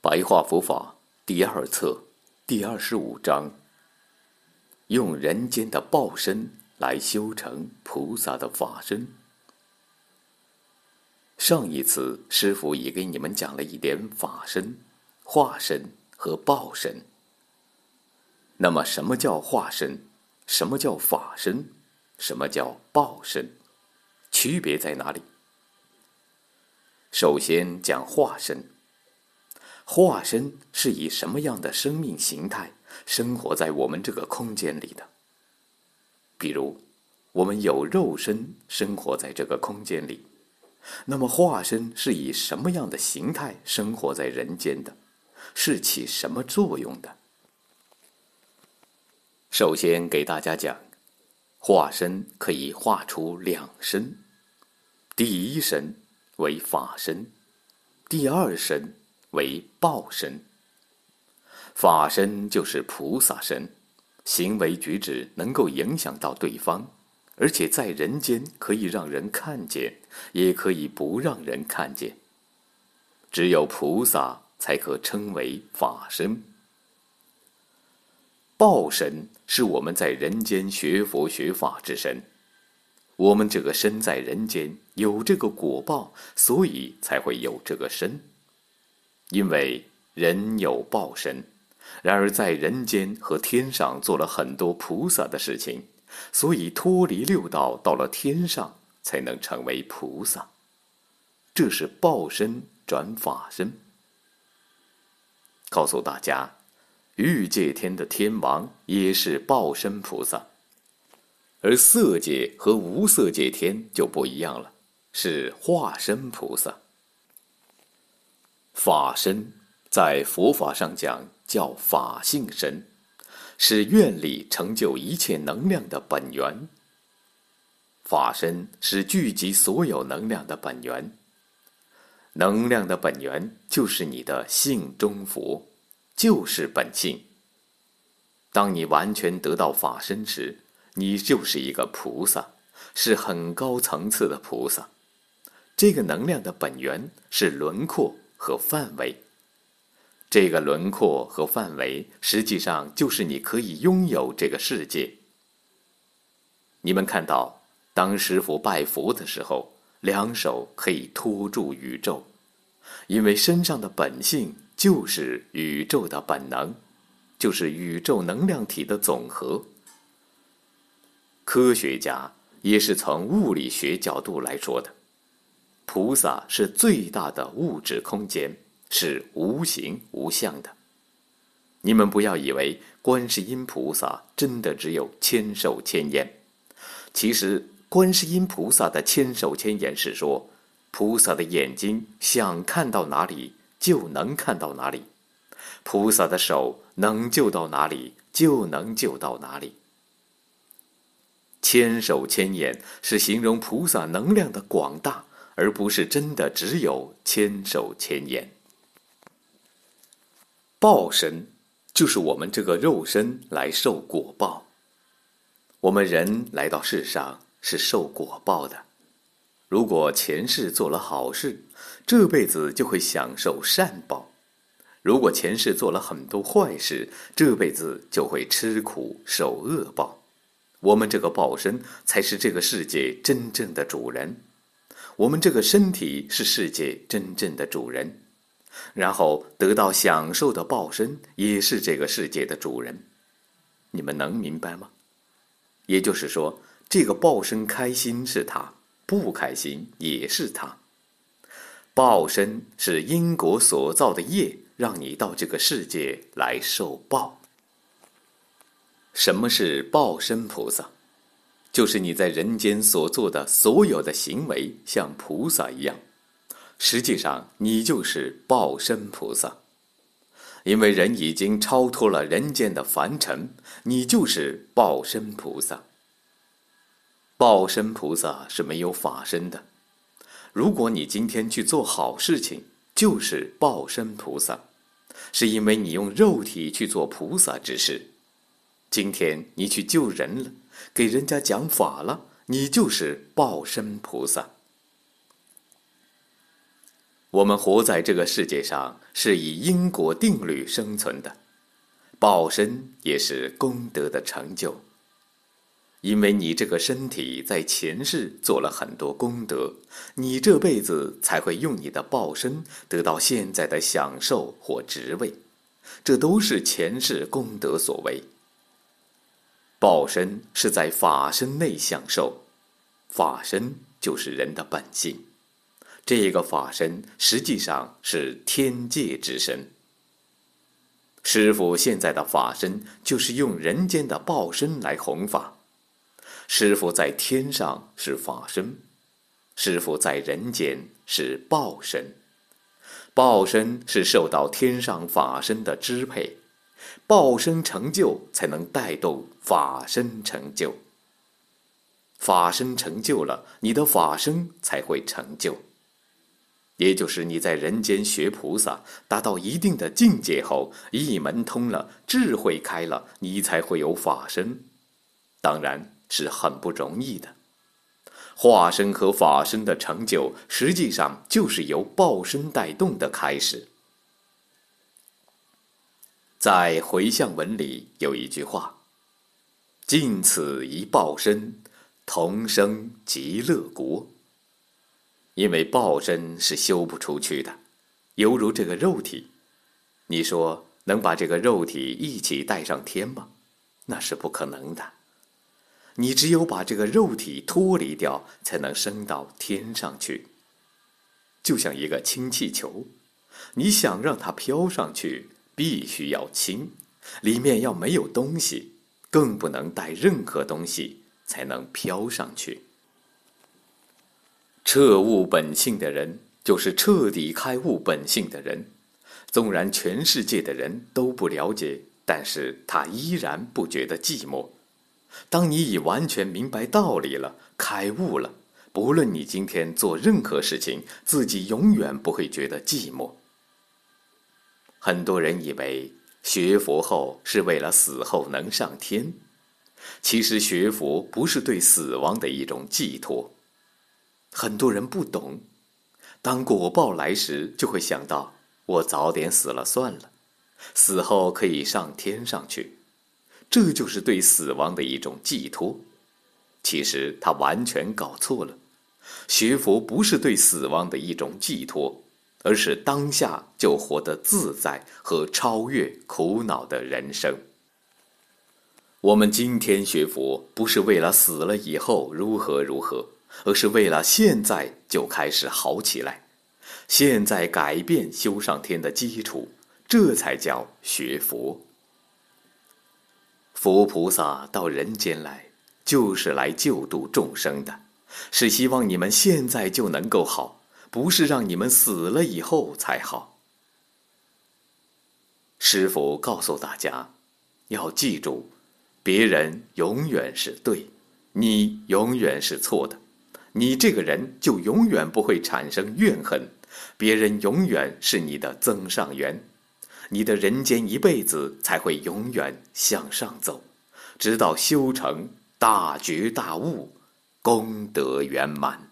白话佛法第二册第25章，用人间的报身来修成菩萨的法身。上一次师父也给你们讲了一点法身、化身和报身。那么什么叫化身？什么叫法身？什么叫报身？区别在哪里？首先讲化身。化身是以什么样的生命形态生活在我们这个空间里的？比如，我们有肉身生活在这个空间里，那么化身是以什么样的形态生活在人间的？是起什么作用的？首先给大家讲，化身可以化出两身，第一身为法身，第二身为报身。法身就是菩萨身，行为举止能够影响到对方，而且在人间可以让人看见，也可以不让人看见。只有菩萨才可称为法身。报身是我们在人间学佛学法之身，我们这个身在人间有这个果报，所以才会有这个身。因为人有报身，然而在人间和天上做了很多菩萨的事情，所以脱离六道到了天上才能成为菩萨。这是报身转法身。告诉大家，欲界天的天王也是报身菩萨，而色界和无色界天就不一样了，是化身菩萨。法身在佛法上讲叫法性身，是愿力成就一切能量的本源。法身是聚集所有能量的本源，能量的本源就是你的性中佛，就是本性。当你完全得到法身时，你就是一个菩萨，是很高层次的菩萨。这个能量的本源是轮廓和范围，这个轮廓和范围实际上就是你可以拥有这个世界。你们看到，当师父拜佛的时候，两手可以托住宇宙，因为身上的本性就是宇宙的本能，就是宇宙能量体的总和。科学家也是从物理学角度来说的，菩萨是最大的物质空间，是无形无相的。你们不要以为观世音菩萨真的只有千手千眼，其实观世音菩萨的千手千眼是说，菩萨的眼睛想看到哪里就能看到哪里，菩萨的手能救到哪里就能救到哪里。千手千眼是形容菩萨能量的广大，而不是真的只有千手千眼。报身就是我们这个肉身来受果报。我们人来到世上是受果报的，如果前世做了好事，这辈子就会享受善报；如果前世做了很多坏事，这辈子就会吃苦受恶报。我们这个报身才是这个世界真正的主人，我们这个身体是世界真正的主人，然后得到享受的报身也是这个世界的主人。你们能明白吗？也就是说，这个报身开心是他，不开心也是他。报身是因果所造的业，让你到这个世界来受报。什么是报身菩萨？就是你在人间所做的所有的行为像菩萨一样，实际上你就是报身菩萨。因为人已经超脱了人间的凡尘，你就是报身菩萨。报身菩萨是没有法身的。如果你今天去做好事情，就是报身菩萨，是因为你用肉体去做菩萨之事。今天你去救人了，给人家讲法了，你就是报身菩萨。 我们活在这个世界上是以因果定律生存的，报身也是功德的成就。因为你这个身体在前世做了很多功德，你这辈子才会用你的报身得到现在的享受或职位，这都是前世功德所为。报身是在法身内享受，法身就是人的本性，这个法身实际上是天界之身。师父现在的法身就是用人间的报身来弘法。师父在天上是法身，师父在人间是报身。报身是受到天上法身的支配，报身成就才能带动法身成就。法身成就了，你的法身才会成就。也就是你在人间学菩萨，达到一定的境界后，一门通了，智慧开了，你才会有法身。当然是很不容易的。化身和法身的成就，实际上就是由报身带动的开始。在回向文里有一句话：尽此一报身，同生极乐国。因为报身是修不出去的，犹如这个肉体，你说能把这个肉体一起带上天吗？那是不可能的。你只有把这个肉体脱离掉，才能升到天上去。就像一个氢气球，你想让它飘上去，必须要氢，里面要没有东西，更不能带任何东西，才能飘上去。彻悟本性的人，就是彻底开悟本性的人。纵然全世界的人都不了解，但是他依然不觉得寂寞。当你已完全明白道理了，开悟了，不论你今天做任何事情，自己永远不会觉得寂寞。很多人以为学佛后是为了死后能上天，其实学佛不是对死亡的一种寄托。很多人不懂，当果报来时，就会想到我早点死了算了，死后可以上天上去。这就是对死亡的一种寄托。其实他完全搞错了，学佛不是对死亡的一种寄托，而是当下就活得自在和超越苦恼的人生。我们今天学佛不是为了死了以后如何如何，而是为了现在就开始好起来，现在改变修上天的基础，这才叫学佛。佛菩萨到人间来，就是来救度众生的，是希望你们现在就能够好，不是让你们死了以后才好。师父告诉大家，要记住，别人永远是对，你永远是错的。你这个人就永远不会产生怨恨，别人永远是你的增上缘。你的人间一辈子才会永远向上走，直到修成大觉大悟，功德圆满。